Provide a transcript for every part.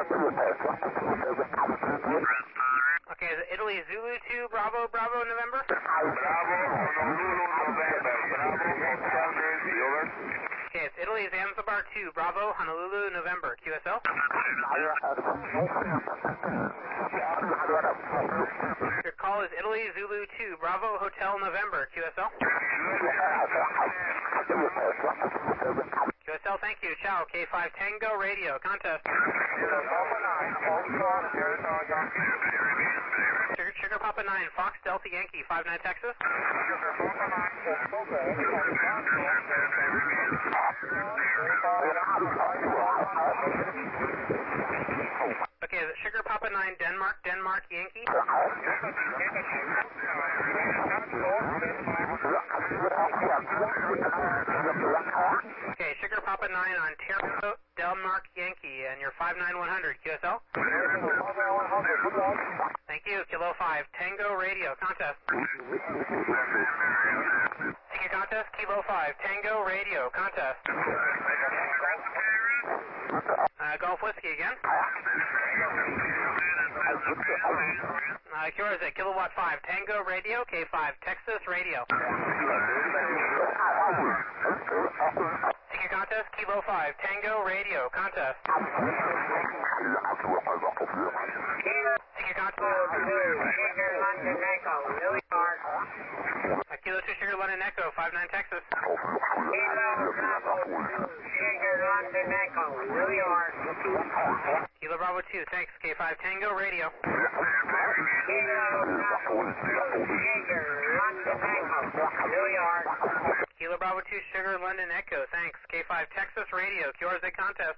Okay, is it Italy Zulu 2, Bravo, Bravo, November? Okay, it's Italy Zanzibar 2, Bravo, Honolulu, November, QSL. Your call is Italy Zulu 2, Bravo, Hotel, November, QSL. QSL, thank you. Ciao, K5 Tango Radio, contest. Sugar Papa 9, Fox Delta Yankee, 59 Texas. Okay, is it Sugar Papa 9, Denmark, Denmark Yankee? Okay, Sugar Papa 9, Ontario, Denmark Yankee, and your 59100, QSL. Thank you, Kilo 5, Tango Radio, contest. Ticket contest, Kilo 5, Tango Radio, contest. Golf Whiskey again. Cure is at Kilowatt 5, Tango Radio, K5, Texas Radio. Ticket contest, Kilo 5, Tango Radio, contest. Ticket contest. Kilo 2 Sugar London Echo, 59 Texas. Kilo Bravo 2, thanks, K5 Tango Radio. Kilo Bravo 2 Sugar London Echo, thanks, K5 Texas Radio, QRZ contest.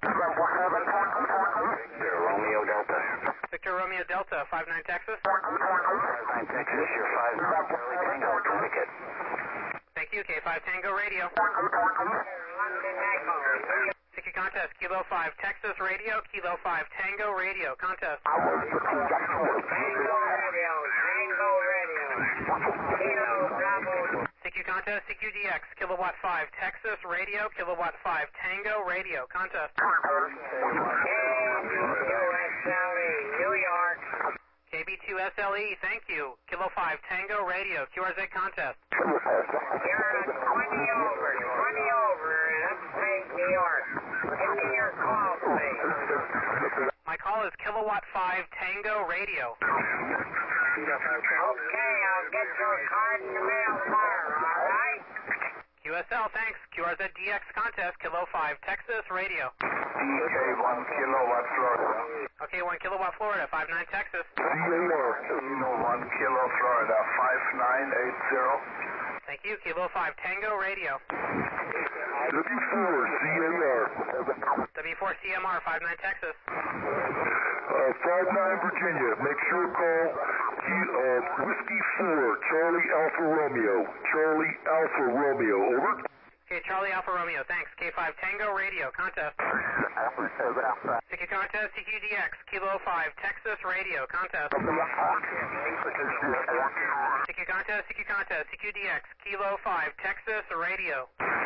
Romeo Delta. Victor Romeo Delta, 59 Texas. 59 Texas, your 5 Charlie Tango, Connecticut. Thank you, K5 Tango Radio. Ticket contest, Kilo 5 Texas Radio, Kilo 5 Tango Radio, contest. Tango Radio. Kilo Bravo. CQ contest, CQDX, Kilowatt 5 Texas Radio, Kilowatt 5 Tango Radio, contest. KB2SLE, New York. KB2SLE, thank you. Kilo 5 Tango Radio, QRZ contest. You're 20 over, in upstate New York. Give me your call, please. My call is Kilowatt 5 Tango Radio. Okay, I'll get you a card in the mail tomorrow, all right? QSL, thanks. QRZ DX contest, Kilo 5 Texas Radio. Okay, 1 kilowatt Florida. Okay, 1 Kilowatt Florida, 59 Texas. 1 kilo Florida, 5980. Thank you, Kilo 5 Tango Radio. W4 CMR. W4 CMR, 59 Texas. 59 Virginia, make sure to call Whiskey 4, Charlie Alpha Romeo. Charlie Alpha Romeo, over. Okay, Charlie Alpha Romeo, thanks. K5 Tango Radio, contest. Ticket contest, CQDX, Kilo 5 Texas Radio, contest. Ticket contest, CQDX, Kilo 5 Texas Radio.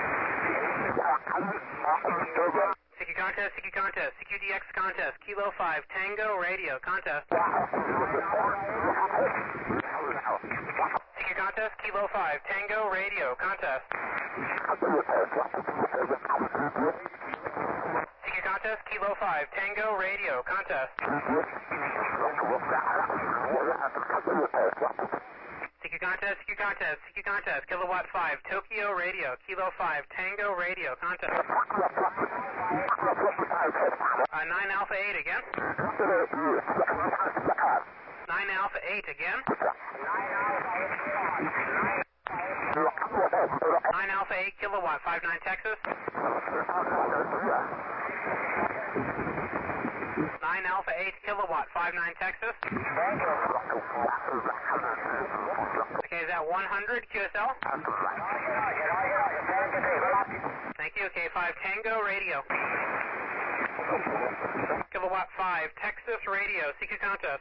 Ticket contest, CQDX contest, Kilo 5 Tango Radio, contest. Ticket contest, Kilo 5 Tango Radio, contest. Ticket contest, Kilo 5 Tango Radio, contest. Ticket contest, Kilowatt 5 Tokyo Radio, Kilo 5 Tango Radio, contest. 9 Alpha 8 again. 9 Alpha 8 again. 9 Alpha 8 Kilowatt, 59 Texas. 9 Alpha 8 Kilowatt, 59 Texas. Okay, is that 100 QSL? Thank you, K5 Tango Radio. Kilowatt 5 Texas Radio, CQ contest.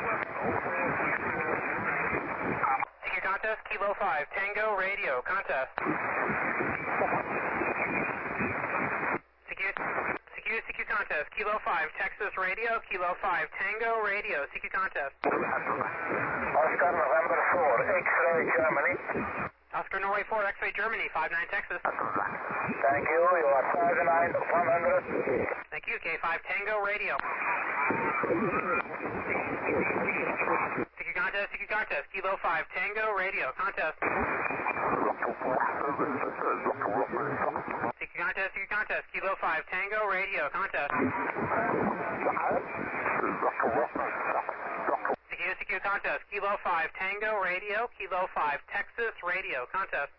CQ contest, Kilo 5 Tango Radio, contest. CQ contest, Kilo 5, Texas Radio, Kilo 5, Tango Radio, CQ contest. Oscar November 4, X-ray Germany. Oscar Norway 4, X-ray Germany, 59 Texas. Thank you, you are 59 100. Thank you, K5 Tango Radio. CQ contest, Kilo 5, Tango Radio, contest. CQ contest, Kilo 5, Tango Radio, contest. CQ contest, Kilo 5, Tango Radio, Kilo 5, Texas Radio, contest.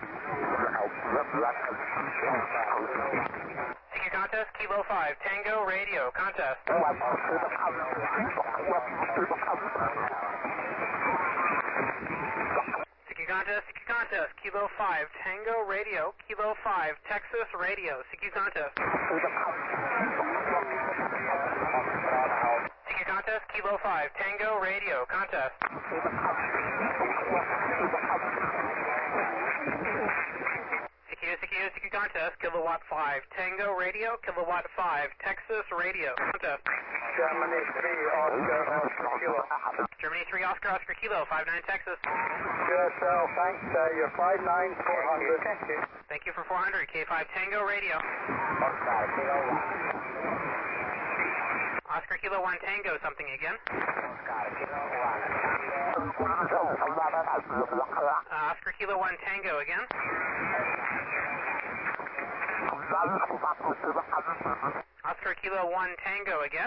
CQ contest, Kilo 5, Tango Radio, contest. CQ contest, Kilo 5, Tango Radio, Kilo 5, Texas Radio, CQ contest. CQ contest, Kilo 5, Tango Radio, contest. CQ contest, Kilowatt 5, Tango Radio, Kilowatt 5, Texas Radio, contest. Germany 3, Oscar Kilo. Germany 3, Oscar Kilo, 59 Texas. QSL, thanks, you're 59 400. Thank you for 400, K5 Tango Radio. Oscar Kilo 1 Tango, something again. Oscar Kilo 1 Tango again. Oscar Kilo 1 Tango again.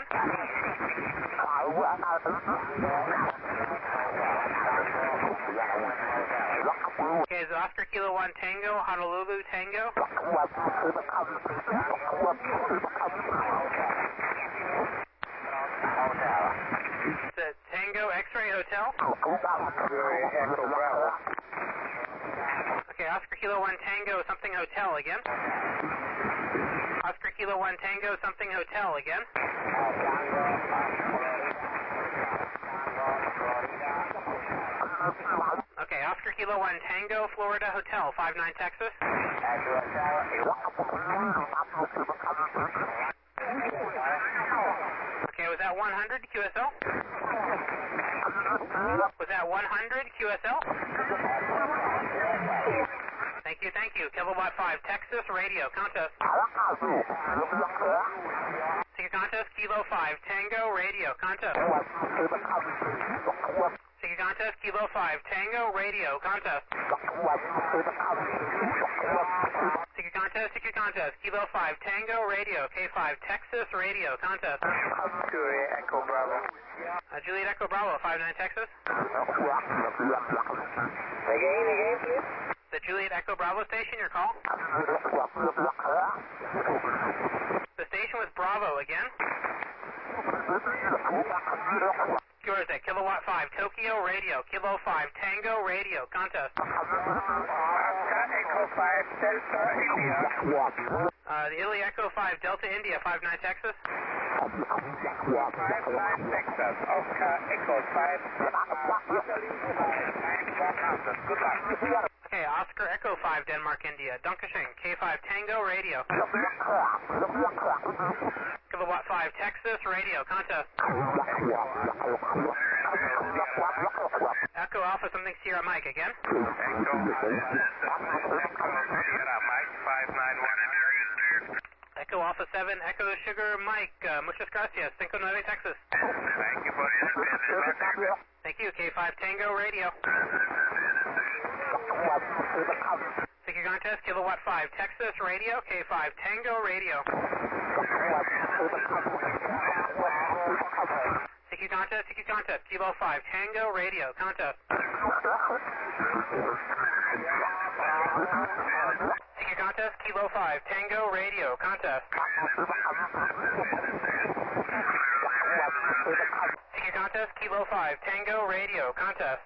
Okay, is it Oscar Kilo 1 Tango, Honolulu Tango? Is it Tango X-Ray Hotel? Okay, Oscar Kilo 1 Tango, something hotel again. Oscar Kilo 1 Tango, something hotel again. Okay, Oscar Kilo 1 Tango, Florida Hotel, 59 Texas. Okay, was that 100 QSL? Was that 100 QSL? Thank you. Kilowatt 5, Texas Radio, contest. CQ contest, Kilo 5, Tango Radio, contest. CQ contest, Kilo 5, Tango Radio, contest. CQ contest, Kilo 5, Tango Radio, K5, Texas Radio, contest. Juliet Echo Bravo. Juliet Echo Bravo, 59 Texas. Again, please. The Juliet Echo Bravo station, your call? The station was Bravo again. Yours at Kilowatt 5, Tokyo Radio, Kilo 5, Tango Radio, contest. Echo 5, Delta India. The Italy Echo 5, Delta India, 59 Texas. 59 Texas, Oscar Echo 5, Italy 100. Good luck. Okay, Oscar Echo 5, Denmark, India, Dunkashing, K5 Tango Radio. Kilowatt 5, Texas Radio, contest. Echo Alpha, something Sierra Mike again. Echo Sierra Mike 591. Echo Alpha 7, Echo Sugar Mike, muchas gracias, 59 Texas. Thank you for your business. Thank you, K5 Tango Radio. CQ contest, Kilowatt 5, Texas Radio, K5 Tango Radio. CQ contest, Kilo 5, Tango Radio, contest. CQ contest, Kilo 5, Tango Radio, contest. CQ contest, Kilo 5, Tango Radio, contest.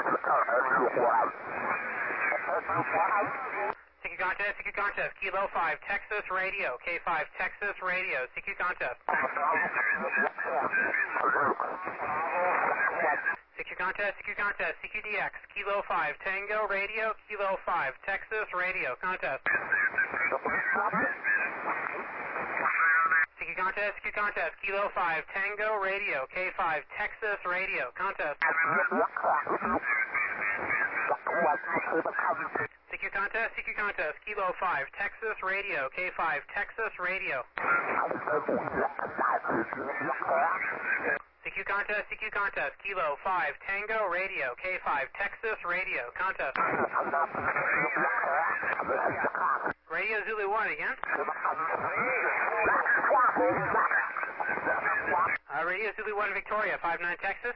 CQ contest, Kilo 5, Texas Radio, K5 Texas Radio, CQ contest. CQ contest, CQDX, Kilo 5, Tango Radio, Kilo 5, Texas Radio, contest. CQ contest, Kilo 5, Tango Radio, K5, Texas Radio, contest. CQ contest, Kilo 5, Texas Radio, K5, Texas Radio. CQ contest, Kilo 5, Tango Radio, K5, Texas Radio, contest. Radio Zulu 1 again. Radio Zulu 1 Victoria, 59 Texas.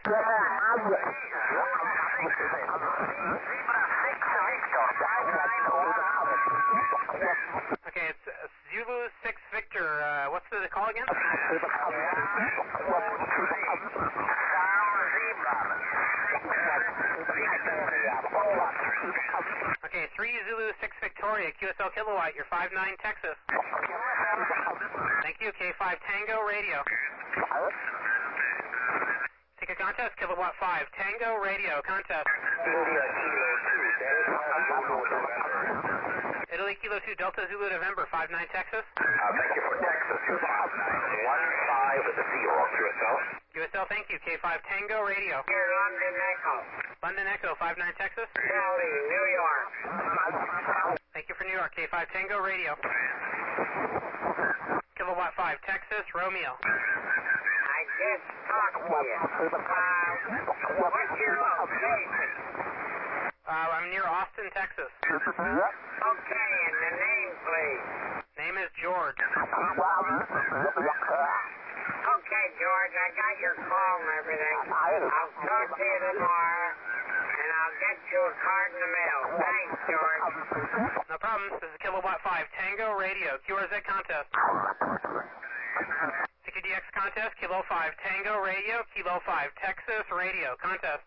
Okay, it's Zulu 6 Victor. What's the call again? Okay, 3 Zulu 6 Victoria, QSL Kilowatt, you're 59 Texas. Thank you, K5 Tango Radio. Ticket contest, Kilowatt 5, Tango Radio, contest. Italy Kilo 2, Delta Zulu November, 59 Texas. Thank you for Texas, 25915 with the Zero, QSL. QSL, thank you, K5 Tango Radio. Here, London Echo. London Echo, 59 Texas. Valley, New York. Thank you for New York, K5 Tango Radio. Kilowatt 5, Texas, Romeo. I just talked to you. What's your location? I'm near Austin, Texas. Okay, and the name, please. Name is George. Okay, George, I got your call and everything. I'll talk to you tomorrow, and I'll get you a card in the mail. Thanks, George. No problem. This is Kilowatt 5, Tango Radio, QRZ contest. CQDX contest, Kilo 5, Tango Radio, Kilo 5, Texas Radio, contest.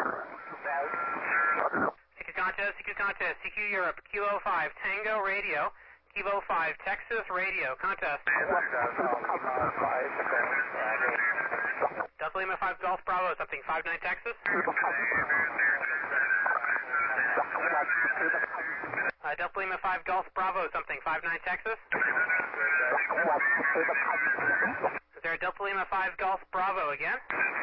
CQ contest, CQ Europe, Kilo 5, Tango Radio, Kilo 5, Texas Radio, contest. Delta Lima 5 Golf Bravo, something 59 Texas. Delta Lima 5 Golf Bravo, something 59 Texas. Is there a Delta Lima 5 Golf Bravo again?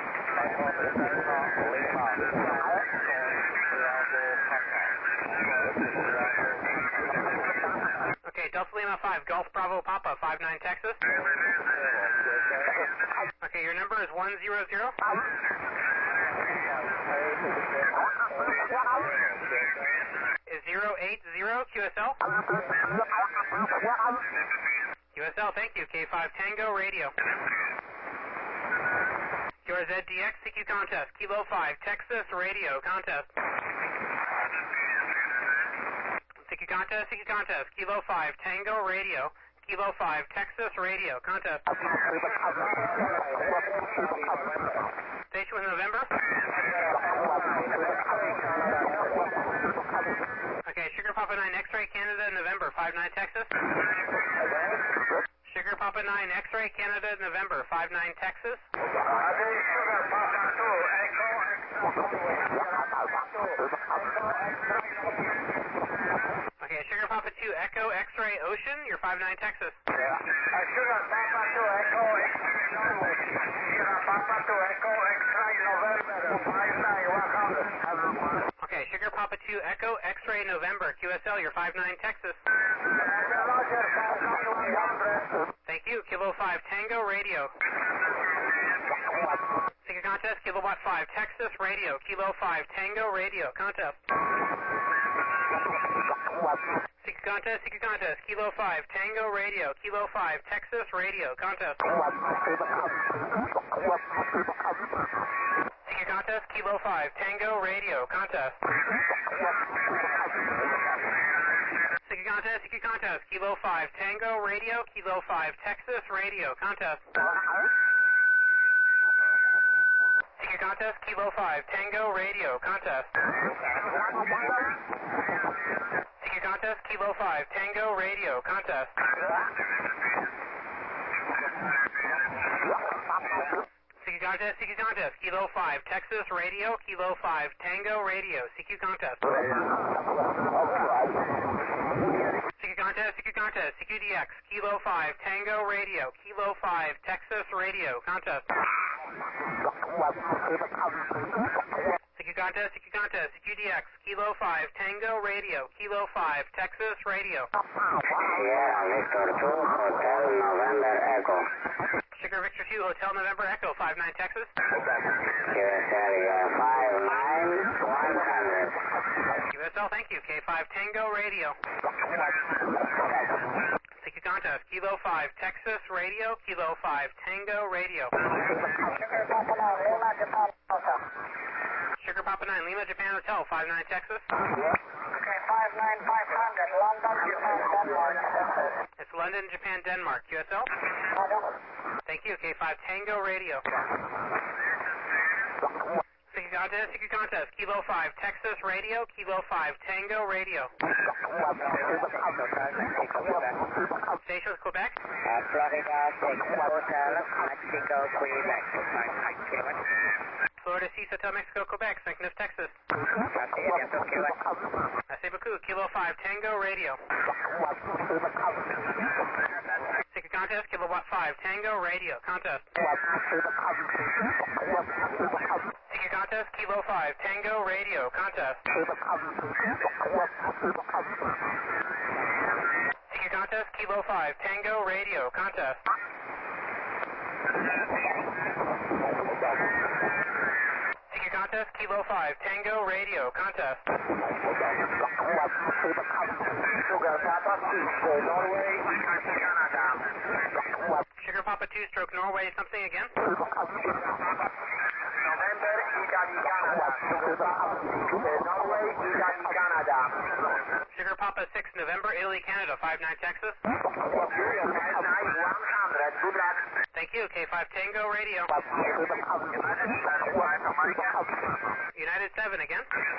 Okay, Delta Lima 5 Golf Bravo Papa, 59 Texas. Okay, your number is 100. Is 080 QSL? QSL, thank you. K5 Tango Radio. QRZDX CQ contest, Kilo 5, Texas Radio, contest. CQ contest, Kilo 5, Tango Radio, Kilo 5, Texas Radio, contest. Station was November? Okay, Sugar Papa 9, X-Ray Canada, November, 59 Texas. Sugar Papa 9, X-Ray Canada, November, 59 Texas. Okay, Sugar Papa 2, Echo X-Ray Ocean, you're 59 Texas. Sugar Papa 2, Echo X-Ray November, 59 Okay, Sugar Papa 2, Echo X-Ray November, QSL, you're 59 Texas. Thank you, Kilo 5, Tango Radio. Ticket contest, Kilowatt 5, Texas Radio, Kilo 5, Tango Radio, contest. Ticket contest, Kilo 5, Tango Radio, Kilo 5, Texas Radio, contest. Ticket contest, Kilo 5, Tango Radio, contest. Ticket contest, Kilo 5, Tango Radio, Kilo 5, Texas Radio, contest. Ticket contest, Kilo 5, Tango Radio, contest. Ticket contest, Kilo 5, Tango Radio, contest. Ticket contest, Kilo 5, Texas Radio, Kilo 5, Tango Radio, CQ contest. contest, CQDX, Kilo 5, Tango Radio, Kilo 5, Texas Radio, contest. CQDX, Kilo 5, Tango Radio, Kilo 5, Texas Radio. Sierra Victor 2, Hotel November Echo. Sugar Victor 2, Hotel November Echo, 59 Texas. QSL 59100. QSL, thank you. K5 Tango Radio. CQ contest, Kilo 5, Texas Radio, Kilo 5, Tango Radio. Sugar Papa 9, Lima Japan Hotel, 59 Texas. Okay, 59500, London, Japan, Denmark. It's London, Japan, Denmark. QSL? Thank you. K5 Tango Radio. CQ contest, Kilo 5, Texas Radio, Kilo 5, Tango Radio. Station with Quebec? Florida 6, Hotel, Mexico, Quebec. Florida 6, Hotel Mexico, Quebec, St. Louis, Texas. Merci beaucoup. Kilo 5, Tango Radio. CQ contest, Kilowatt 5, Tango Radio, contest. CQ contest, Kilo 5, Tango Radio, contest. CQ contest, Kilo 5, Tango Radio, contest. CQ contest, Kilo 5, Tango Radio, contest. Sugar Papa 2, Stroke Norway, something again? November, Italy, Canada. Norway, Italy, Canada. Sugar Papa 6, November, Italy, Canada, 59 Texas. 59100, good luck. Thank you. K5 Tango Radio. United 7 again.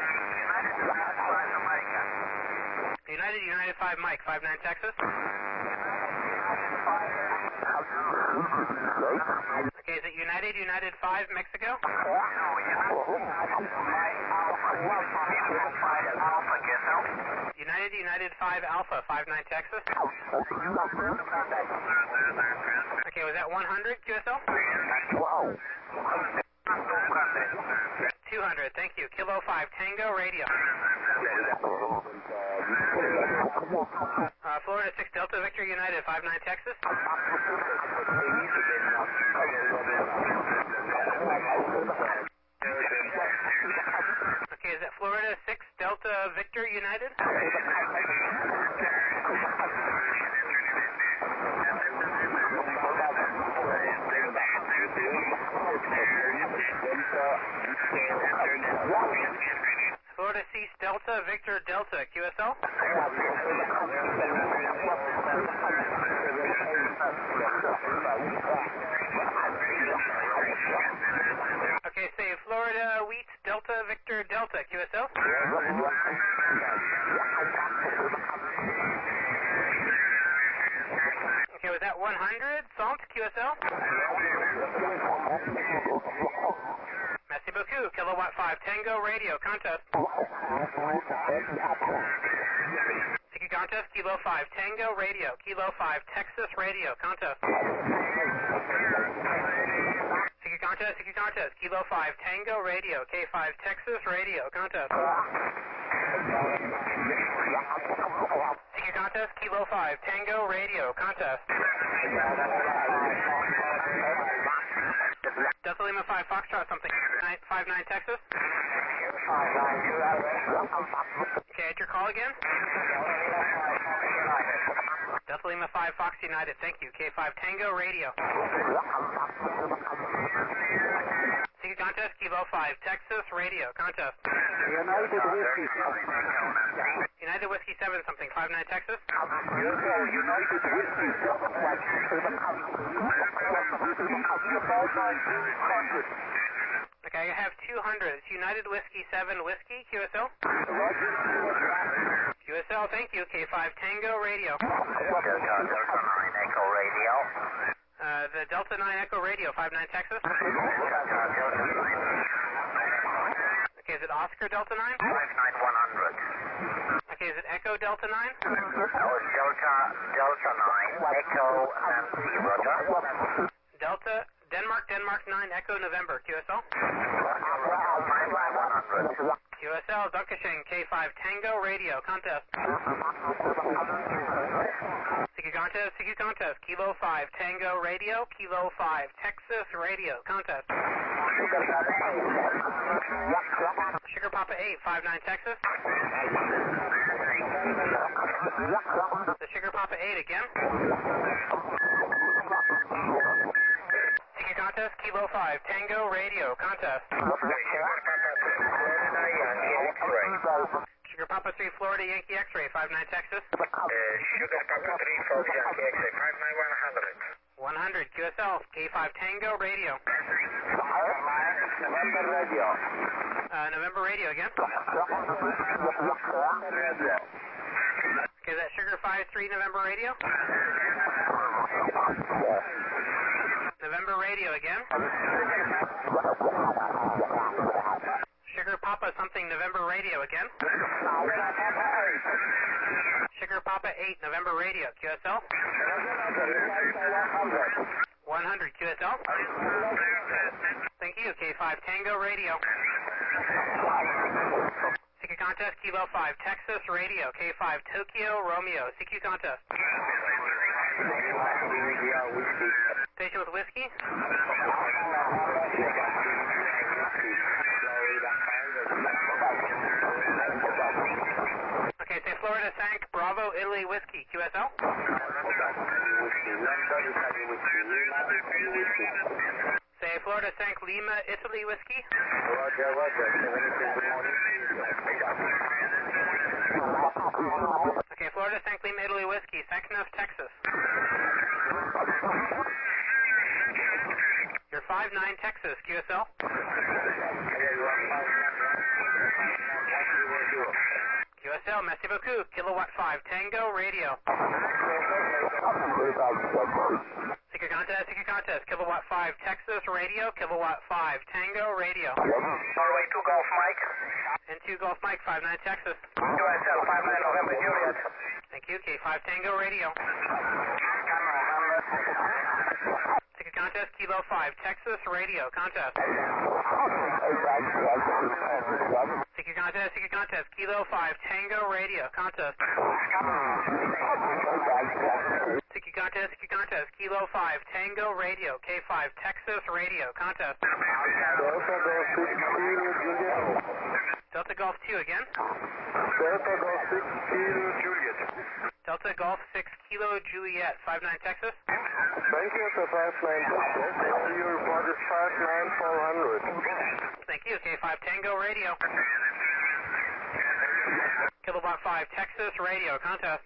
United 5 Mike, 59 Texas. Okay, is it United 5 Mexico? United 5 Alpha, 59 Texas. Okay, was that 100 QSL? 200, thank you. Kilo 5 Tango Radio. Florida 6 Delta Victor United, 59 Texas. Okay, is that Florida 6 Delta Victor United? Florida 6 Delta Victor Delta, QSL? Okay, say Florida Wheat Delta Victor Delta, QSL? Okay, was that 100 Salt, QSL? Merci beaucoup. Kilowatt 5 Tango Radio, contest. CQ contest, Kilo 5 Tango Radio, Kilo 5 Texas Radio, contest. CQ contest, Kilo 5 Tango Radio, K5 Texas Radio, contest. CQ contest, Kilo 5 Tango Radio, contest. Delta Lima 5 Foxtrot, something. 59 Texas. Okay, at your call again. Delta Lima 5 Fox United, thank you. K5 Tango Radio. CQ contest, Kilo 5 Texas Radio, contest. United Whiskey 7 something, 59 Texas. Okay, I have 200. It's United Whiskey 7 Whiskey, QSL? QSL, thank you. K5 Tango Radio. Delta 9 Echo Radio. The Delta 9 Echo Radio, 59 Texas. Okay, is it Oscar Delta 9? 59100. Okay, is it Echo Delta 9? Oh, Delta 9, Echo Nancy, Roger. Delta, Denmark 9, Echo November, QSL. 100. QSL, Dankeschön, K5 Tango Radio, contest. CQ contest, Kilo 5 Tango Radio, Kilo 5 Texas Radio, contest. Sugar Papa 8, 59 Texas. The Sugar Papa 8 again. CQ contest, Kilo 5 Tango Radio, contest. Sugar Papa 3 Florida Yankee X-Ray, 59 Texas. Sugar Papa 3 Florida Yankee X-Ray, 59 100. 100 QSL, K5 Tango Radio. November Radio. November Radio again. Okay, is that Sugar 5-3 November Radio? November Radio again. Sugar Papa something November Radio again. Sugar Papa 8 November Radio, QSL. 100 QSL. Thank you, K5 Tango Radio. CQ contest, Kilo 5 Texas Radio, K5 Tokyo Romeo, CQ contest. Station with whiskey. Okay, say Florida Sank Bravo Italy Whiskey, QSL. Say Florida Sank Lima Italy Whiskey. Okay, Florida Sank Lima Italy Whiskey, Sancnoff, Texas. You're 5-9 Texas, QSL. QSL, merci beaucoup. Kilowatt 5 Tango Radio. CQ contest, Kilowatt 5 Texas Radio, Kilowatt 5 Tango Radio. Norway 2 Golf Mike. And 2 Golf Mike, 5-9 Texas. QSL 59 November Juliet. Thank you, K5 Tango Radio. CQ contest, Kilo 5 Texas Radio, contest. CQ contest, Kilo 5 Tango Radio, contest. CQ contest, Kilo 5 Tango Radio, K5 Texas Radio, contest. Delta Golf 2 again. Delta Golf 6 Kilo Juliet. Delta Golf 6 Kilo Juliet, 5-9 Texas. Thank you, sir, 5-9 Texas. Your report is 5-9-400. Thank you, K5 Tango Radio. Kilowatt 5 Texas Radio, contest.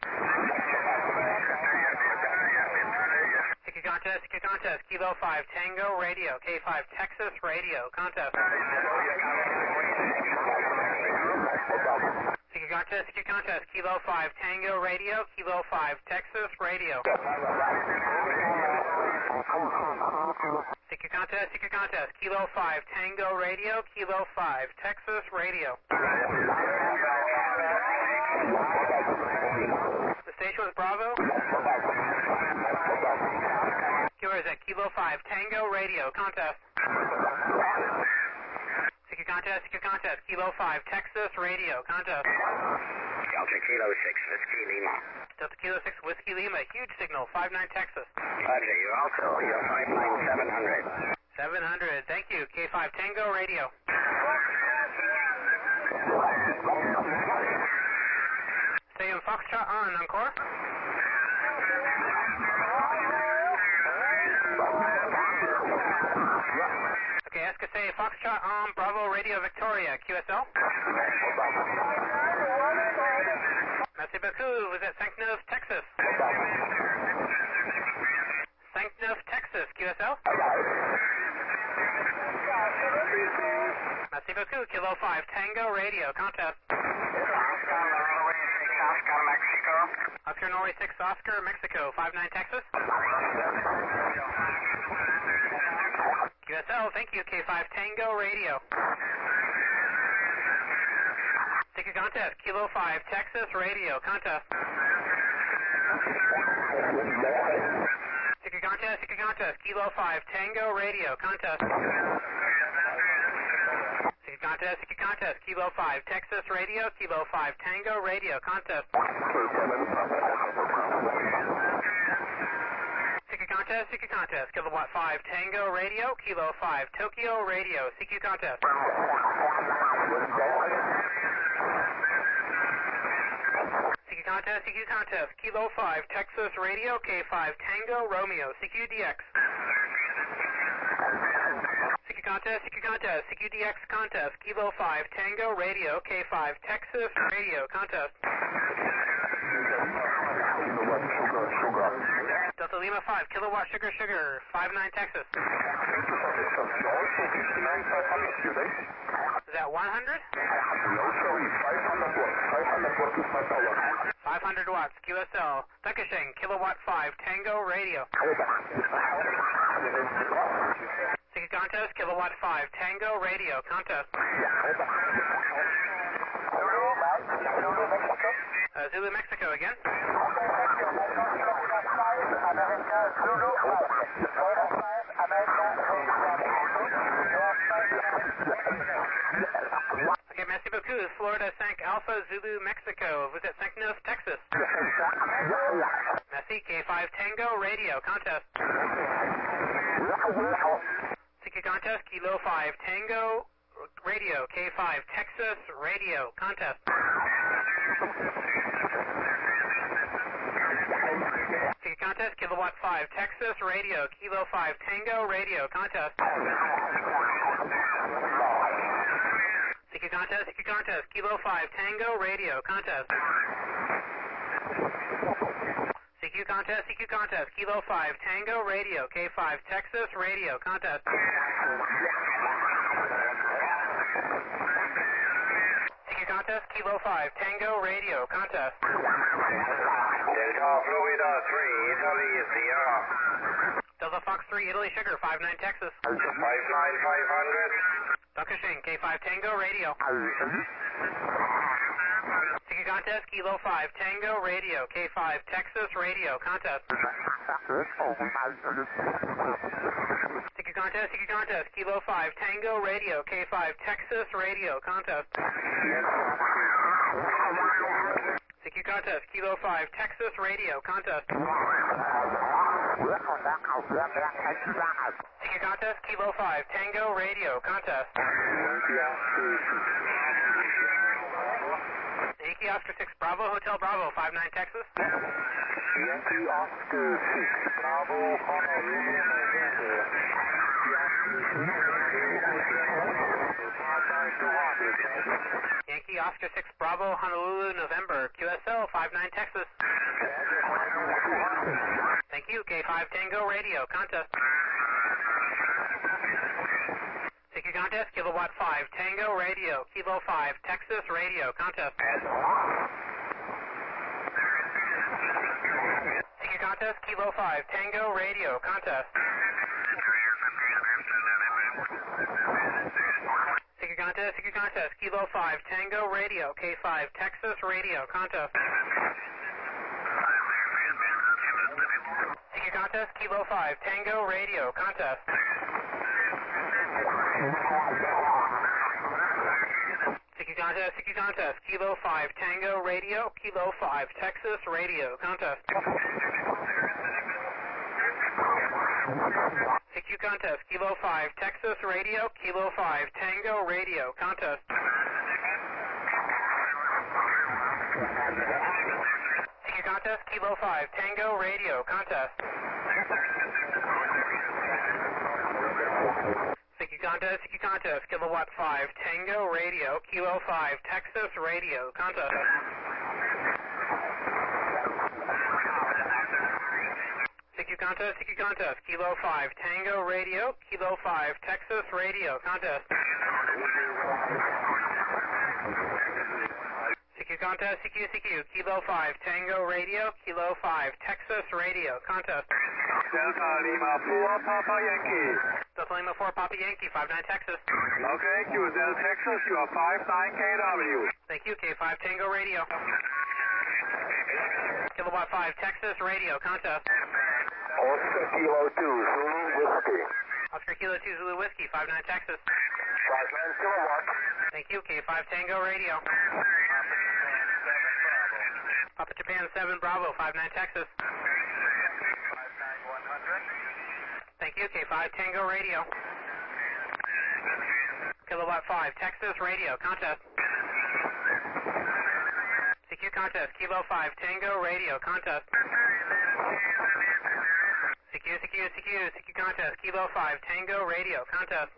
CQ contest, Kilo 5 Tango Radio, K5 Texas Radio, contest. CQ contest, Kilo 5 Tango Radio, Kilo 5 Texas Radio. CQ contest, Kilo 5 Tango Radio, Kilo 5 Texas Radio. The station was Bravo. Where is that? Kilo 5 Tango Radio, contest. CQ contest, Kilo 5 Texas Radio, contest. Delta Kilo 6 Whiskey Lima. Delta Kilo 6 Whiskey Lima, huge signal, 5-9 Texas. Roger, you're 5-9 700. 700, thank you, K5 Tango Radio. Stay in Foxtrot on, encore. Okay, Escasay, Foxtrot on, Bravo Radio Victoria, QSL. Merci beaucoup, vous êtes Sancnoff, Texas. Sancnoff, Texas, QSL. Merci beaucoup, Kilo 5 Tango Radio, contest. Oscar, Mexico. Oscar Norway 6 Oscar, Mexico, 5-9 Texas. QSL, thank you, K5 Tango Radio. CQ contest, Kilo 5, Texas Radio, contest. CQ contest, Kilo 5, Tango Radio, contest. CQ contest, Kilo 5, Texas Radio, Kilo 5, Tango Radio, contest. CQ contest, Kilowatt 5, Tango Radio, Kilo 5, Tokyo Radio, CQ contest. CQ contest, Kilo 5, Texas Radio, K5, Tango Romeo, CQDX. CQ contest, CQDX contest, Kilo 5, Tango Radio, K5, Texas Radio, contest. Delta Lima 5, Kilowatt Sugar, 59 Texas. Is that 100? 500 watts, QSL. Dankeschön, Kilowatt 5, Tango Radio. CQ contest, Kilowatt 5, Tango Radio, contest. Zulu, Mexico again. Okay, merci beaucoup. Florida 5 Alpha Zulu Mexico. Vous êtes 5-9 Texas. Merci. K5 Tango Radio. Contest. CQ contest. Kilo 5 Tango Radio. K5 Texas Radio. Contest. CQ contest. Kilowatt 5 Texas Radio. Kilo 5 Tango Radio. Contest. CQ contest, Kilo 5, Tango Radio, contest. CQ contest, Kilo 5, Tango Radio, K5, Texas Radio, contest. CQ contest, Kilo 5, Tango Radio, contest. Delta Florida 3, Italy, Sierra. Delta Fox 3, Italy Sugar, 59 Texas. 59500. Dankeschön, K5 Tango Radio. CQ contest, Kilo 5 Tango Radio, K5 Texas Radio, contest. CQ contest, Kilo 5 Tango Radio, K5 Texas Radio, contest. CQ contest, Kilo 5 Texas Radio, contest. CQ contest, Kilo 5 Tango Radio, contest. Yankee Oscar 6 Bravo, Hotel Bravo, 59 Texas. Yankee Oscar 6 Bravo, Honolulu, November. Yankee Oscar 6 Bravo, Honolulu, November. QSL, 59 Texas. Thank you, K5 Tango Radio, contest. CQ contest, Kilowatt 5, Tango Radio, Kilo 5, Texas Radio, contest. CQ contest, Kilo 5, Tango Radio, contest. CQ contest, Kilo 5, Tango Radio, K5, Texas Radio, contest. CQ contest, Kilo 5, Tango Radio, contest. CQ contest, Kilo 5, Tango Radio, Kilo 5, Texas Radio, contest. CQ contest, Kilo 5, Texas Radio, Kilo 5, Tango Radio, contest. CQ contest, Kilo 5, Tango Radio, contest. CQ contest, Kilowatt 5, Tango Radio, Kilo 5, Texas Radio, contest. CQ contest, Kilo 5, Tango Radio, Kilo 5, Texas Radio, contest. CQ contest, CQ, Kilo 5, Tango Radio, Kilo 5, Texas Radio, contest. Delta Lima 4, Papa Yankee. Delta Lima 4 Papa Yankee, 59 Texas. Okay, QSL Texas, you are 59KW. Thank you, K5 Tango Radio. Kilowatt 5 Texas Radio, contest. Oscar Kilo 2, Zulu Whiskey. Oscar Kilo 2 Zulu Whiskey, 59 Texas. 59 kilowatt. Thank you, K5 Tango Radio. Papa Japan 7 Bravo, 59 Texas. Thank you, K5 Tango Radio. Kilowatt 5 Texas Radio, contest. CQ contest, Kilo 5 Tango Radio, contest. CQ contest, Kilo 5 Tango Radio, contest.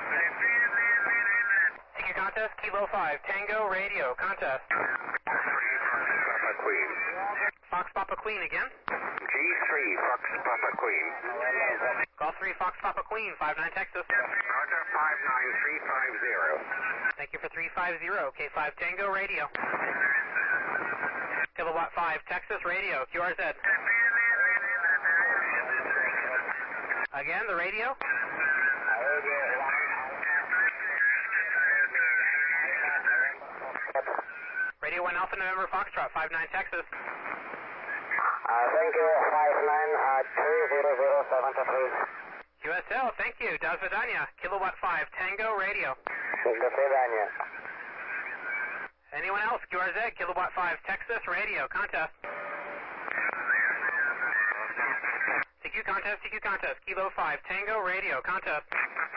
CQ contest, Kilo 5 Tango Radio, contest. Papa Queen. Fox Papa Queen again. G3 Fox Papa Queen. Golf 3 Fox Papa Queen, 59 Texas. Roger, 59350. Thank you for 350, K5 Tango Radio. Kilowatt 5 Texas Radio, QRZ. Again, the radio. Radio 1 Alpha November Foxtrot, 59 Texas. Thank you, 59-30073. QSL, thank you. До свидания. Kilowatt 5 Tango Radio. До свидания. Anyone else? QRZ, Kilowatt 5 Texas Radio, contest. CQ contest, Kilo 5 Tango Radio, contest.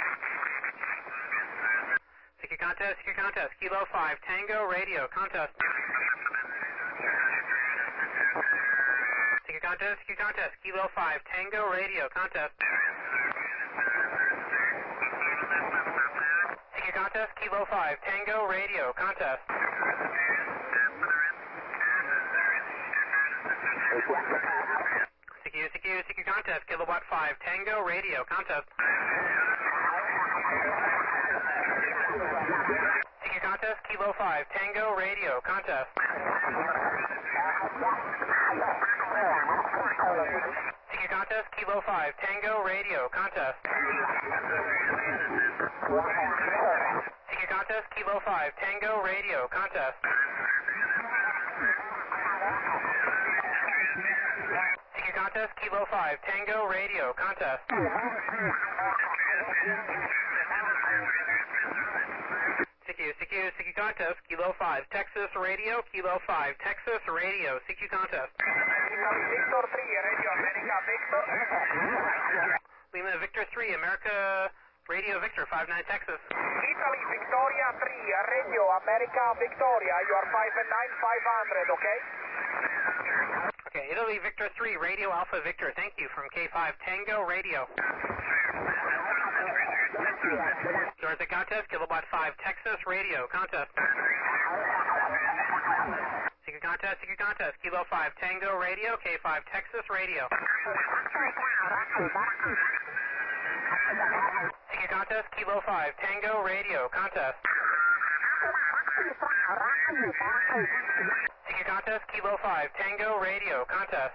CQ contest, Kilo 5 Tango Radio, contest. CQ contest, Kilo 5 Tango Radio, contest. CQ contest, Kilo 5 Tango Radio, contest. CQ contest, Kilowatt 5 Tango Radio, contest. CQ contest, Kilo 5 Tango Radio, contest. CQ contest, Kilo 5 Tango Radio, contest. CQ contest, Kilo 5 Tango Radio, contest. CQ contest, Kilo 5 Tango Radio, contest. CQ contest, Kilo 5 Texas Radio, Kilo 5 Texas Radio, CQ contest. Victor 3, Radio America Victor. Lima Victor 3, America Radio Victor, 59 Texas. Italy Victoria 3, Radio America Victoria. You are 59500, okay? Okay, Italy Victor 3, Radio Alpha Victor, thank you, from K5 Tango Radio. Georgia contest, Kilowatt 5 Texas Radio, contest. CQ contest, Kilo 5 Tango Radio, K5 Texas Radio. CQ contest, Kilo 5 Tango Radio, contest. CQ contest, Kilo 5 Tango Radio, contest.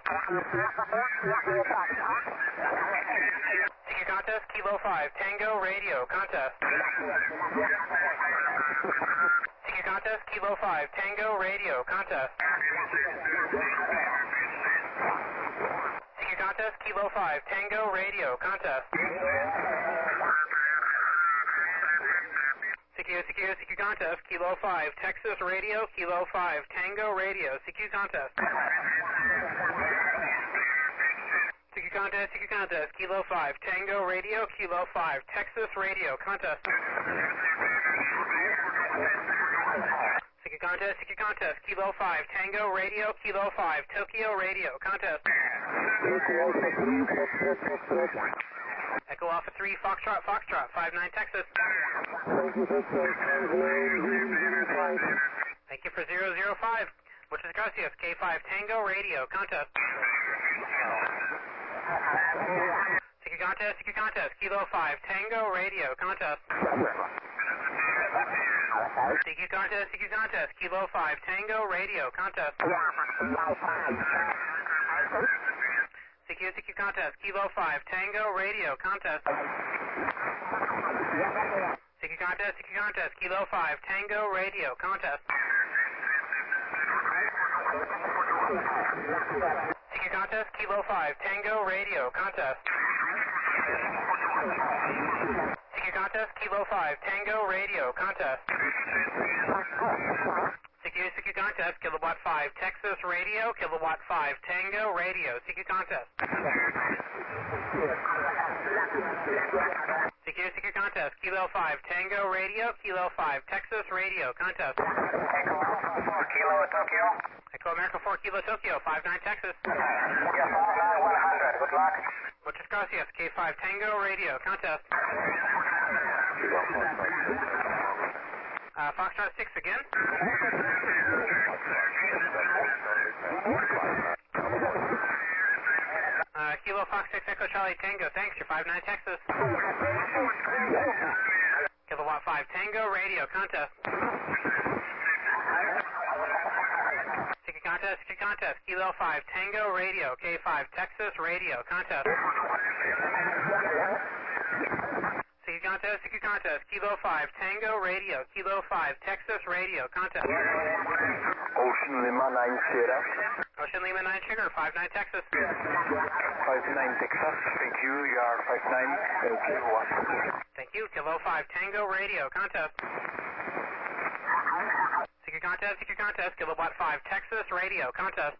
CQ contest, Kilo 5 Tango Radio, contest. CQ contest, Kilo 5 Tango Radio, contest. CQ contest, Kilo 5 Tango Radio, contest. CQ contest, Kilo 5 Texas Radio, Kilo 5 Tango Radio, CQ contest. CQ contest, Kilo 5 Tango Radio, Kilo 5 Texas Radio, contest. CQ contest, Kilo 5 Tango Radio, Kilo 5 Tokyo Radio, contest. Echo Alpha 3 Foxtrot, 59 Texas. Thank you for 005. Muchas gracias, K5 Tango Radio, contest. CQ contest, Kilo 5 Tango Radio, contest. CQ contest, Kilo 5 Tango Radio, contest. CQ contest, Kilo 5 Tango Radio, contest. CQ contest, Kilo 5, Tango Radio, contest. CQ contest, Kilo 5, Tango Radio, contest. CQ contest, Kilo 5, Tango Radio, contest. CQ contest, Kilowatt 5, Texas Radio, Kilowatt 5, Tango Radio, CQ contest. CQ contest, Kilo 5, Tango Radio, Kilo 5, Texas Radio, contest. Echo Alpha 4 Kilo Tokyo. Echo America 4 Kilo Tokyo, 59 Texas. Yeah, 59100, good luck. Muchas gracias, K5 Tango Radio, contest. Foxtrot 6 again. Kilo Fox 6 Echo Charlie Tango, thanks, you're 59 Texas. Kilowatt 5 Tango Radio, contest. CQ contest, Kilo 5 Tango Radio, K5 Texas Radio, contest. CQ contest, Kilo 5 Tango Radio, Kilo 5 Texas Radio, contest. Ocean Lima 9 Sierra. Ocean Lima 9 Sugar, 59 Texas. 59 Texas. Thank you. You are 59. Thank you. Kilo 5 Tango Radio, contest. CQ contest, Kilowatt 5 Texas Radio, contest.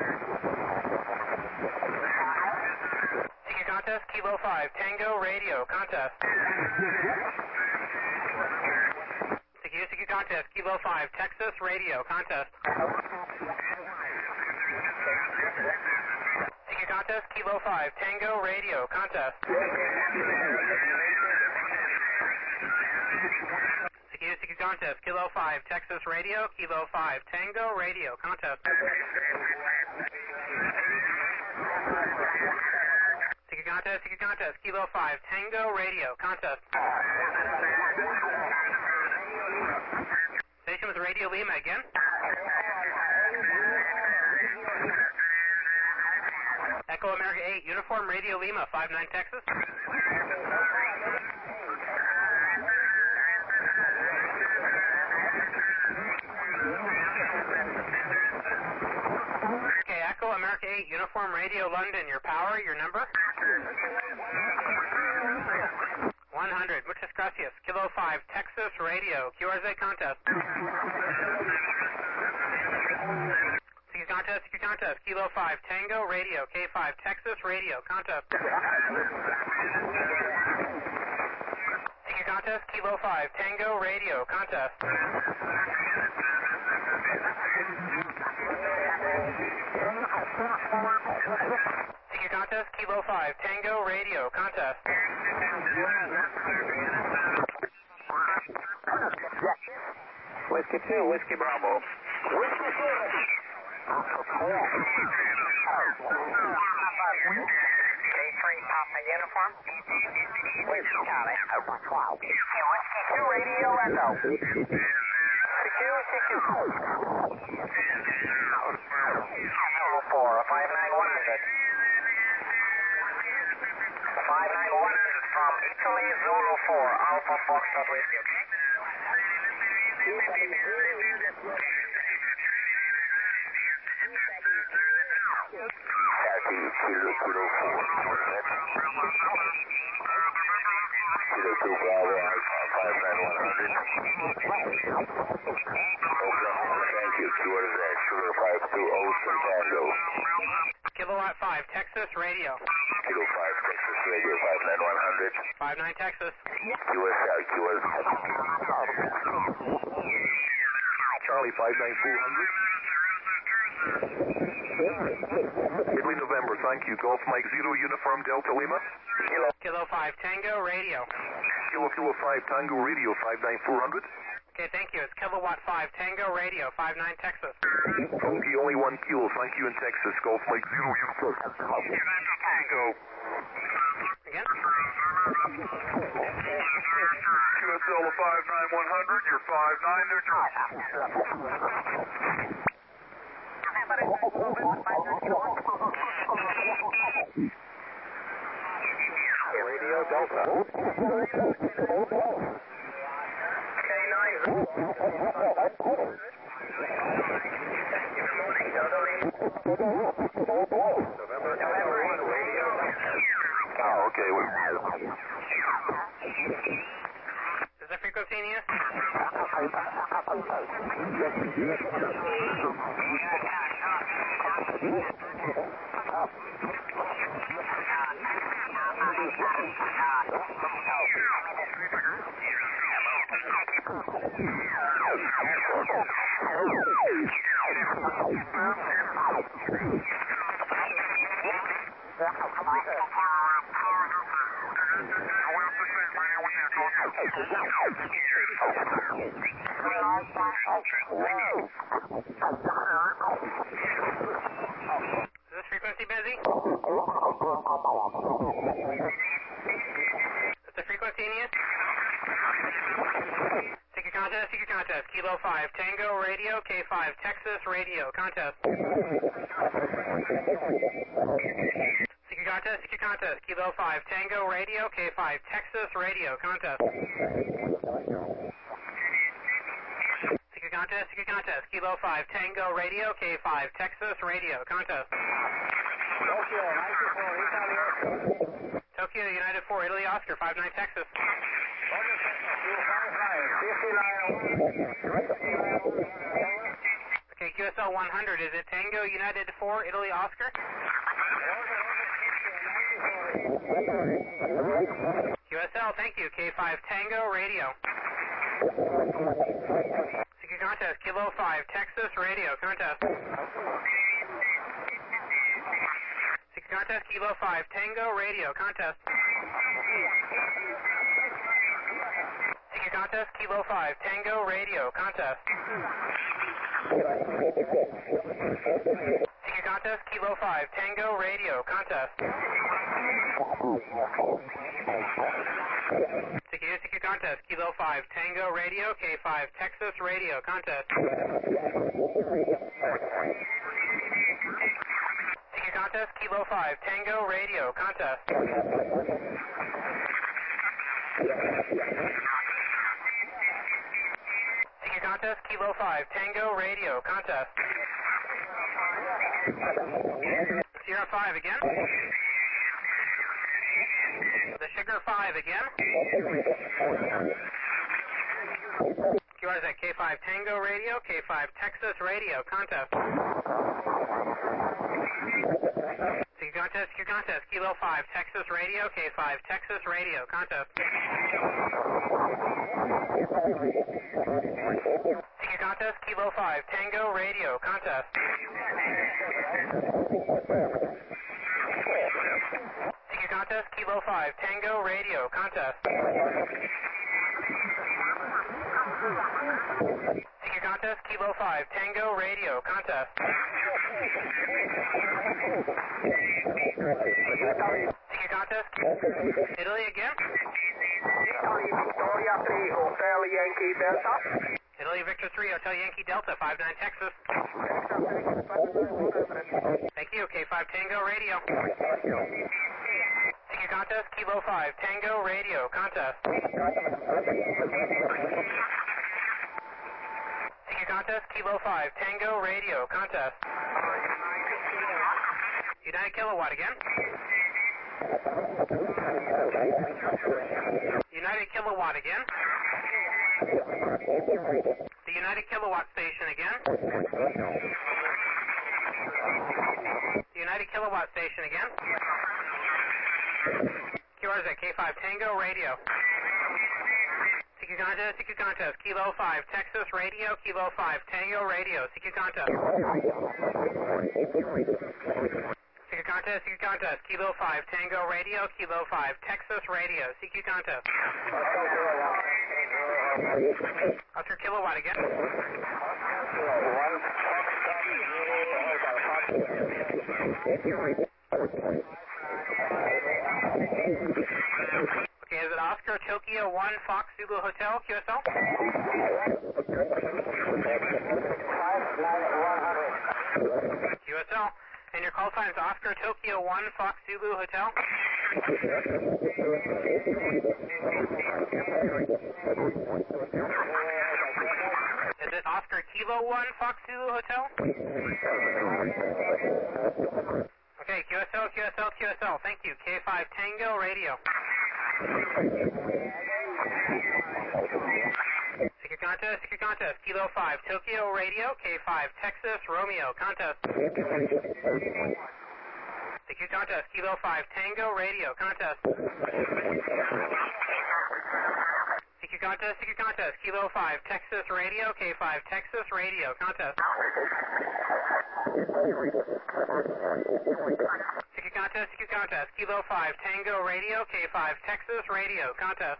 CQ contest, Kilo 5 Tango Radio, contest. CQ contest, Kilo 5 Texas Radio, contest. CQ contest, Kilo 5 Tango Radio, contest. CQ contest, Kilo 5 Texas Radio, Kilo 5 Tango Radio, contest. CQ contest, Kilo 5 Tango Radio, contest. Station with Radio Lima again. Echo America 8, Uniform Radio Lima, 59 Texas. Okay, Echo America 8, Uniform Radio London, your power, your number? 100, muchas gracias. Kilo 5, Texas Radio, QRZ contest. CQ contest, Kilo 5, Tango Radio, K5, Texas Radio, contest. CQ contest, Kilo 5, Tango Radio, contest. CQ contest, Kilo 5, Tango Radio, contest. Whiskey 2, Whiskey Bravo. Whiskey 2. K3 Papa Uniform. Whiskey Charlie. Whiskey 2 Radio Echo. CQ. 4, 59100. 59100 from Italy, Zulu 4, Alpha Foxtrot Radio. Kilo 4. Kilo 2 Bravo, Alpha 59100. Thank you. QRZ, Sugar 52 Ocean Tango. Kilowatt 5, Texas Radio. Kilo 5, Texas Radio, 59100. 59 Texas. QSL, Charlie 59400. Italy November, thank you. Golf Mike 0, Uniform Delta Lima. Kilo 5 Tango Radio. Kilo 5 Tango Radio, 59400. Okay, thank you. It's Kilowatt 5 Tango Radio, 59 Texas. Okay, only 1 kilo, thank you in Texas. Golf Mike 0, Uniform Tango. Again? QSL 59100, you're 59 New Jersey. Radio Romeo Delta. Oh, okay. Is the frequency in use? Is this frequency busy? Is the frequency in use? Ticket contest, Kilo 5, Tango Radio, K5, Texas Radio, contest. Ticket contest, Kilo 5, Tango Radio, K5, Texas Radio, contest. Ticket contest, Kilo 5, Tango Radio, K5, Texas Radio, contest. Tokyo, United 4, Italy, Oscar, 59 Texas. Okay, QSL 100, is it Tango, United 4, Italy, Oscar? QSL, thank you, K5, Tango, Radio. Ticket contest, Kilo 5, Texas Radio, contest. Ticket contest, Kilo 5, Tango Radio, contest. Ticket contest, Kilo 5, Tango Radio, contest. Ticket contest, Kilo 5, Tango Radio, contest. Ticket contest, Kilo 5, Tango Radio, K5, Texas Radio, contest. Ticket contest, Kilo 5, Tango Radio, contest. Ticket contest, Kilo 5, Tango Radio, contest. Sierra 5 again. The Sugar 5 again. QRZ K5 Tango Radio, K5 Texas Radio, contest. Ticket contest, Kilo 5 Texas Radio, K5 Texas Radio, contest. Ticket contest, Kilo 5 Tango Radio, contest. Ticket contest, Kilo 5 Tango Radio, contest. Ticket contest, Kilo 5 Tango Radio, contest. Ticket contest, Italy again. Victoria 3, Hotel Yankee Delta. Italy Victor 3, Hotel Yankee Delta, 59 Texas. Thank you, K5 Tango Radio. Ticket contest, Kilo 5 Tango Radio, contest. Ticket contest, Kilo 5 Tango Radio, contest. United Kilowatt again. United Kilowatt again. The United Kilowatt station again. The United Kilowatt station again. QRZ K5 Tango Radio. Ticket contest, Kilo 5 Texas Radio, Kilo 5 Tango Radio, ticket contest. Ticket contest, Kilo 5 Tango Radio, Kilo 5 Texas Radio, CQ contest. Oscar Kilowatt again. Okay, is it Oscar Tokyo 1 Fox Zulu Hotel, QSL? QSL. And your call sign is Oscar Tokyo 1 Fox Zulu Hotel? Is it Oscar Kilo 1, Fox Zulu Hotel? Okay, QSL, QSL, QSL. Thank you. K5 Tango Radio. Secure contest, Kilo 5 Tokyo Radio, K5 Texas Romeo, contest. Secure contest, Kilo 5 Tango Radio, contest. Secure contest, Kilo 5 Texas Radio, K5 Texas Radio, contest. Secure contest, Kilo 5 Tango Radio, K5 Texas Radio, contest.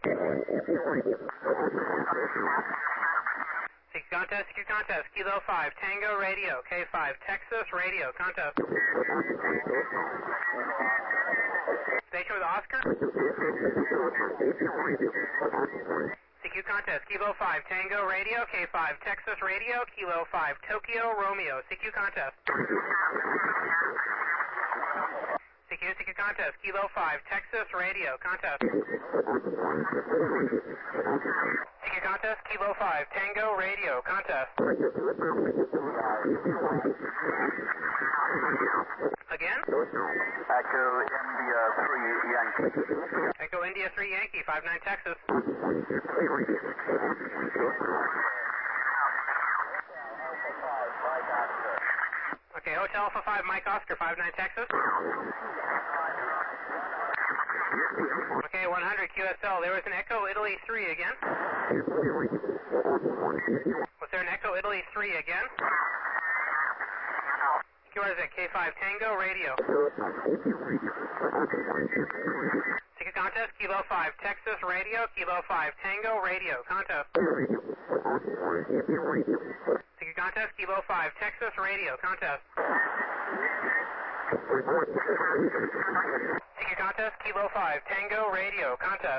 Secure contest, Kilo 5 Tango Radio, K5 Texas Radio, contest. Station with Oscar. CQ contest, Kilo 5 Tango Radio, K5 Texas Radio, Kilo 5 Tokyo Romeo, CQ contest. CQ contest, Kilo 5 Texas Radio, contest. CQ contest, Kilo 5 Tango Radio, contest. Again? Echo India 3 Yankee. Echo India 3 Yankee, 59 Texas. Okay, Hotel Alpha 5 Mike Oscar, 59 Texas. Okay, 100 QSL. There was an Echo Italy 3 again. Was there an Echo Italy 3 again? What is it? K5 Tango Radio. Ticket contest, Kilo 5 Texas Radio, Kilo 5 Tango Radio, contest. Ticket contest, Kilo 5 Texas Radio, contest. Ticket contest, Kilo 5 Tango Radio, contest.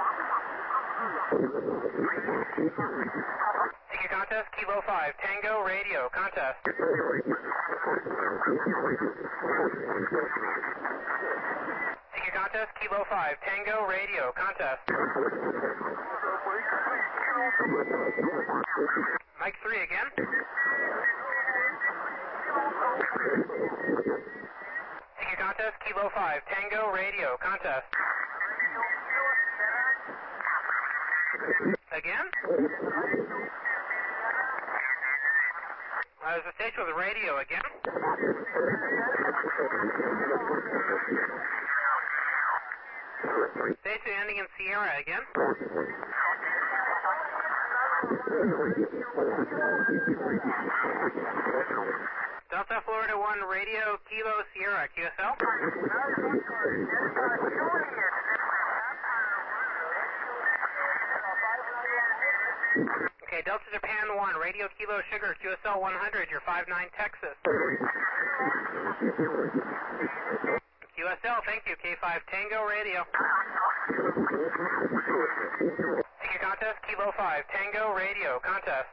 Ticket contest, Kilo 5 Tango Radio, contest. Ticket contest, Kilo 5 Tango Radio, contest. Mike 3 again. Ticket contest, Kilo 5 Tango Radio, contest. Again? There's a station with radio again. Station ending in Sierra again. Delta Florida 1 Radio Kilo Sierra, QSL. Okay, Delta Japan 1, Radio Kilo Sugar, QSL 100, you're 59 Texas. QSL, thank you, K5 Tango Radio. Ticket contest, Kilo 5 Tango Radio, contest.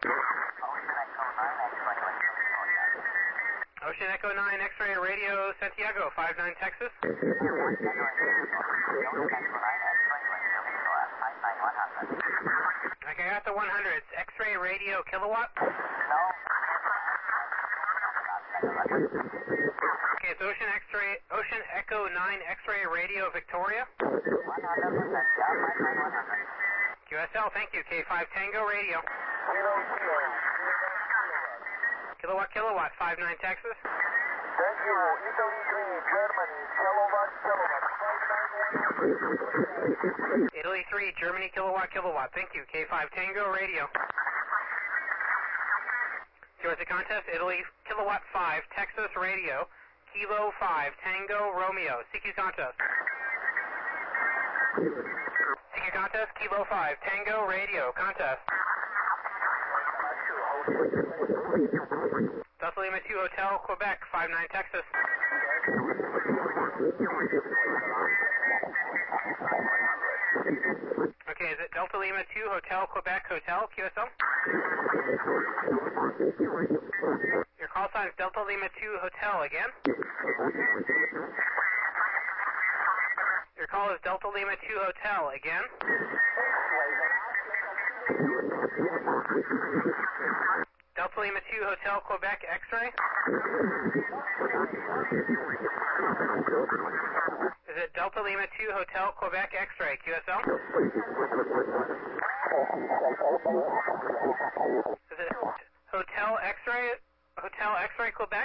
Ocean Echo 9 X-Ray Radio Santiago, 59 Texas. Okay, I got the 100. It's X-Ray Radio Kilowatt. Okay, it's Ocean Echo 9 X-Ray Radio Victoria. QSL, thank you. K5 Tango Radio. Kilowatt, 59 Texas. Thank you. Italy 3, Germany, kilowatt. Italy 3, Germany, kilowatt. Thank you. K5 Tango Radio. Here's the contest. Italy, kilowatt 5, Texas Radio. Kilo 5, Tango Romeo. CQ contest. CQ contest, Kilo 5, Tango Radio. Contest. Delta Lima 2 Hotel, Quebec, 59 Texas. Okay, is it Delta Lima 2 Hotel, Quebec Hotel, QSL? Your call sign is Delta Lima 2 Hotel again. Your call is Delta Lima 2 Hotel. Again? Delta Lima 2 Hotel, Quebec, X-ray? Is it Delta Lima 2 Hotel, Quebec, X-ray, QSL? Is it Hotel X-ray, Quebec?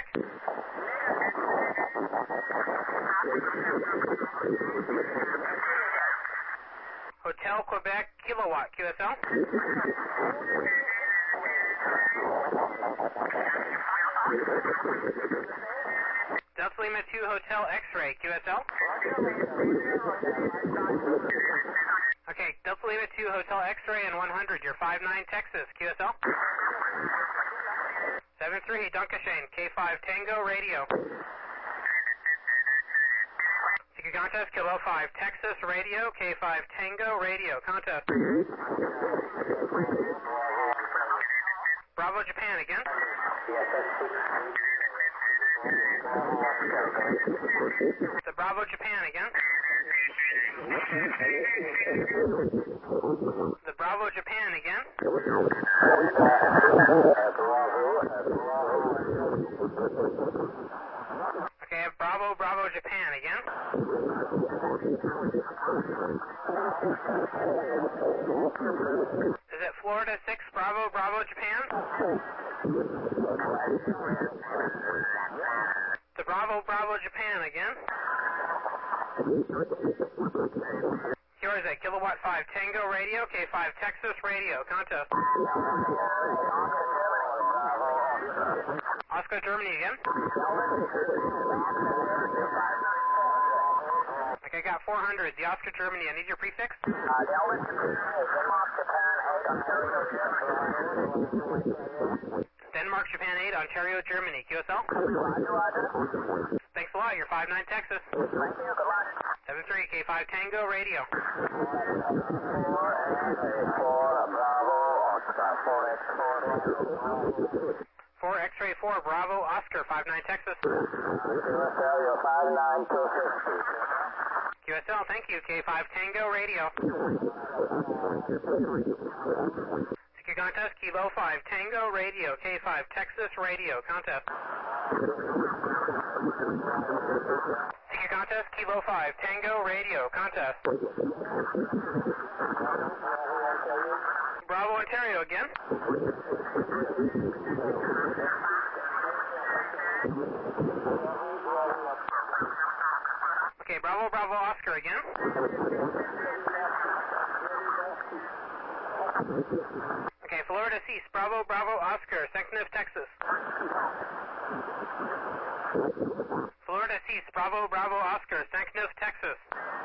Hotel Quebec Kilowatt, QSL? Delta Lima 2 Hotel X-ray, QSL? Okay, Delta Lima 2 Hotel X-ray and 100, you're 59 Texas, QSL? 73, Dunkashane, K5 Tango Radio. Seeker contest, Kilo 5 Texas Radio, K5 Tango Radio, contest. Bravo Japan again. The Bravo Japan again. The Bravo Japan again. Okay, Bravo Japan again. Is it Florida 6 Bravo Japan? The Bravo Japan again. Here is it, Kilowatt 5 Tango Radio, K5 Texas Radio, contest. Oscar Germany again. Okay, I got 400, the Oscar Germany, I need your prefix. Denmark Japan 8, Ontario, Germany, QSL. Thanks a lot, you're 59 Texas. 73, K5 Tango Radio. 4 X-ray 4 Bravo Oscar 59 Texas. QSL, thank you, K5 Tango Radio. Seeker contest, Kilo 5 Tango Radio, K5 Texas Radio, contest. Seeker contest, Kilo 5 Tango Radio, contest. Bravo Ontario again. Okay, Bravo Oscar again. Okay, Florida Cease, Bravo Oscar, Sanctonous, Texas. Florida Cease, Bravo Oscar, Sanctonous, Texas.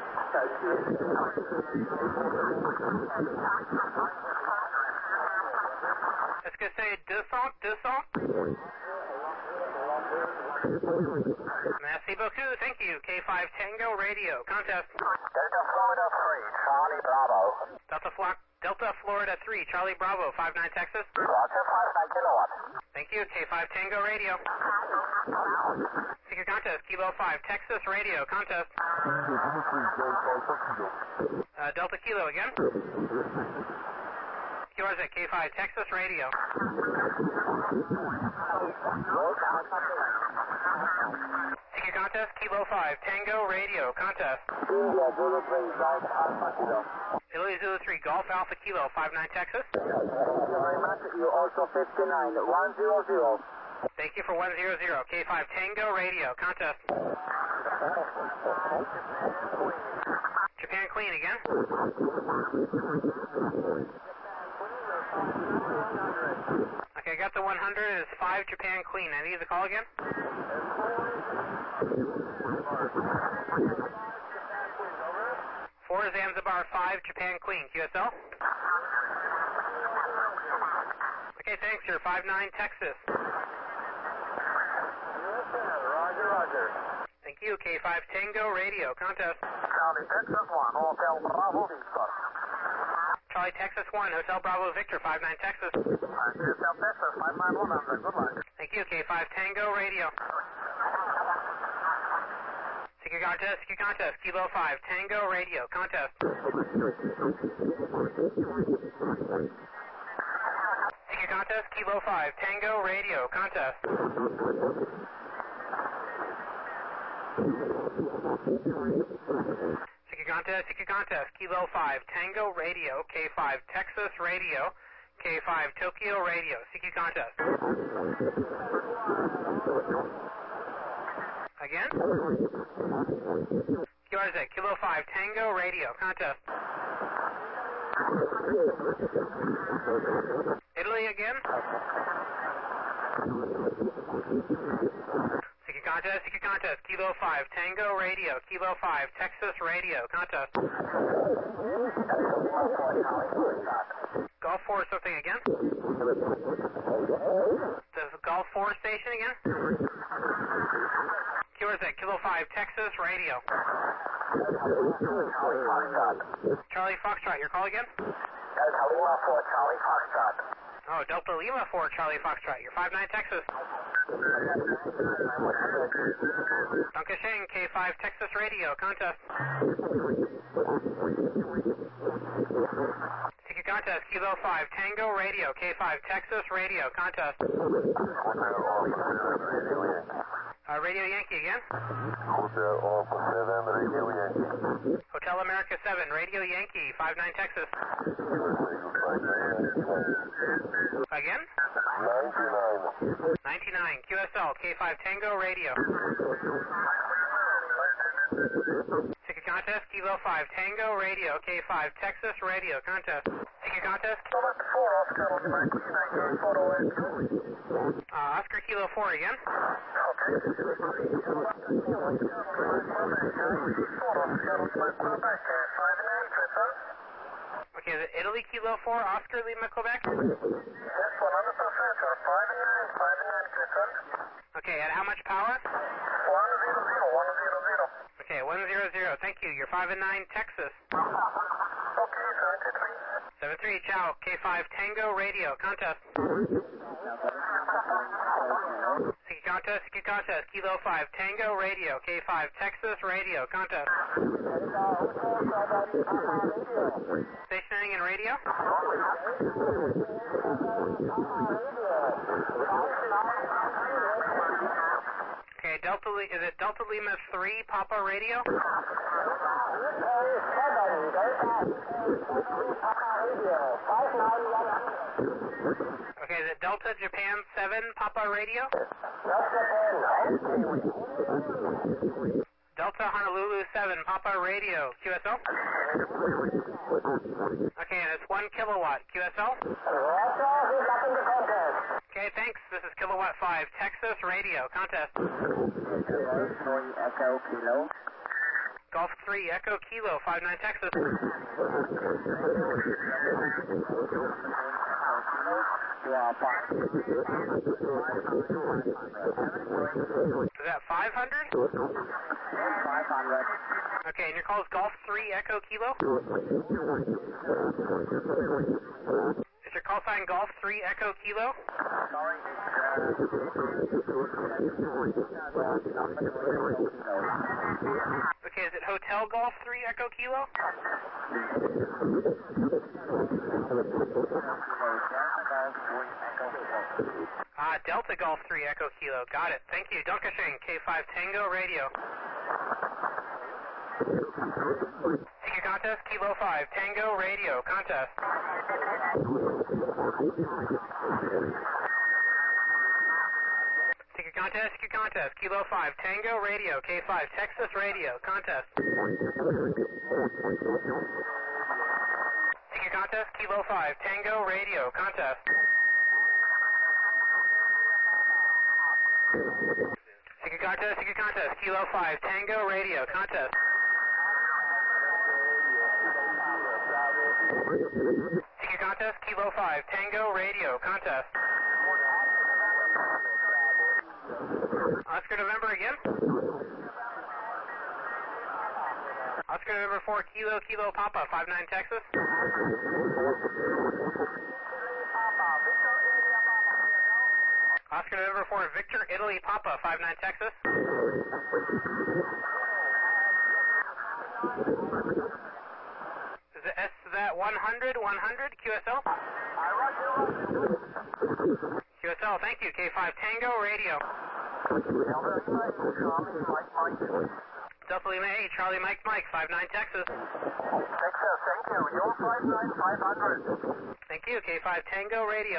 Est-ce que c'est 200? Merci beaucoup, thank you. K5 Tango Radio, contest. Delta Florida 3, Charlie Bravo. Delta Florida 3, Charlie Bravo, 59 Texas. Roger, 59 Kilowatt. Thank you, K5 Tango Radio. Seeker contest, Kilo 5, Texas Radio, contest. Delta Kilo again. Yours at K5 Texas Radio. Seeker contest, Kilo 5, Tango Radio, contest. Italy Zulu 3, Golf Alpha Kilo, 59 Texas. Thank you very much. You also 59, 100. Thank you for 100, K5 Tango Radio, contest. Japan Queen again. Okay, I got the 100, it's 5 Japan Queen. I need the call again. 4 Zanzibar 5 Japan Queen, QSL. Okay, thanks, you're 59 Texas. Roger. Thank you, K5 Tango Radio, contest. Charlie Texas 1, Hotel Bravo Victor. Charlie Texas 1, Hotel Bravo Victor, 59 Texas. Hotel Texas 59100, good luck. Thank you, K5 Tango Radio. CQ contest, Kilo 5, Tango Radio, contest. CQ contest, Kilo 5, Tango Radio, contest. CQ contest, Kilo 5, Tango Radio, K5, Texas Radio, K5, Tokyo Radio, CQ contest. Again? QRZ, Kilo 5, Tango Radio, contest. Italy again? CQ contest, Kilo 5, Tango Radio, Kilo 5, Texas Radio, contest. Golf 4 something again? This is Golf 4 station again? QRZ, Kilo 5, Texas Radio. Charlie Foxtrot, your call again? Delta Lima 4, Charlie Foxtrot. Oh, Delta Lima 4, Charlie Foxtrot. You're 59 Texas. Dunkashing, K5, Texas Radio, contest. CQ contest, Kilo 5, Tango Radio, K5, Texas Radio, contest. Radio Yankee again? Hotel Alpha 7, Radio Yankee. Hotel America 7, Radio Yankee, 59 Texas. Again? 99, QSL, K5 Tango Radio. CQ contest, Kilo 5, Tango Radio, K5 Texas Radio, contest. CQ contest? Oscar Kilo 4 again? Okay, is it Italy Kilo 4, Oscar Lima, Quebec? Okay, at how much power? 100. Okay, 100. Thank you. You're 5 and 9, Texas. 73, ciao. K5 Tango Radio, contest. CQ contest, Kilo 5 Tango Radio, K5 Texas Radio, contest. Stationing and radio? Okay, is it Delta Lima 3 Papa Radio? Okay, is it Delta Japan 7 Papa Radio? Delta Honolulu 7 Papa Radio, QSL? Okay, and it's 1 kilowatt, QSL? Okay, thanks. This is Kilowatt 5, Texas Radio, contest. Golf 3, Echo Kilo, 59 Texas. Is that 500? 500. Okay, and your call is Golf 3, Echo Kilo? Is your call sign Golf 3, Echo Kilo? Okay, is it Hotel Golf 3, Echo Kilo? Delta Golf 3, Echo Kilo. Got it. Thank you. Dunkashing, K5 Tango Radio. CQ contest, Kilo 5, Tango Radio, contest. CQ contest, Kilo 5, Tango Radio, K5, Texas Radio, contest. CQ contest, Kilo 5, Tango Radio, contest. CQ contest, Kilo 5, Tango Radio, contest. CQ contest, Kilo 5, Tango Radio, contest. Oscar November again? Oscar November 4, Kilo Papa, 59 Texas. Oscar November 4, Victor Italy Papa, 59 Texas. Is that 100, QSL? QSL, thank you. K5 Tango Radio. Delta Lima 8, Charlie Mike, 59 Texas. Texas, thank you. You're 59, 500. Thank you. K5 Tango Radio.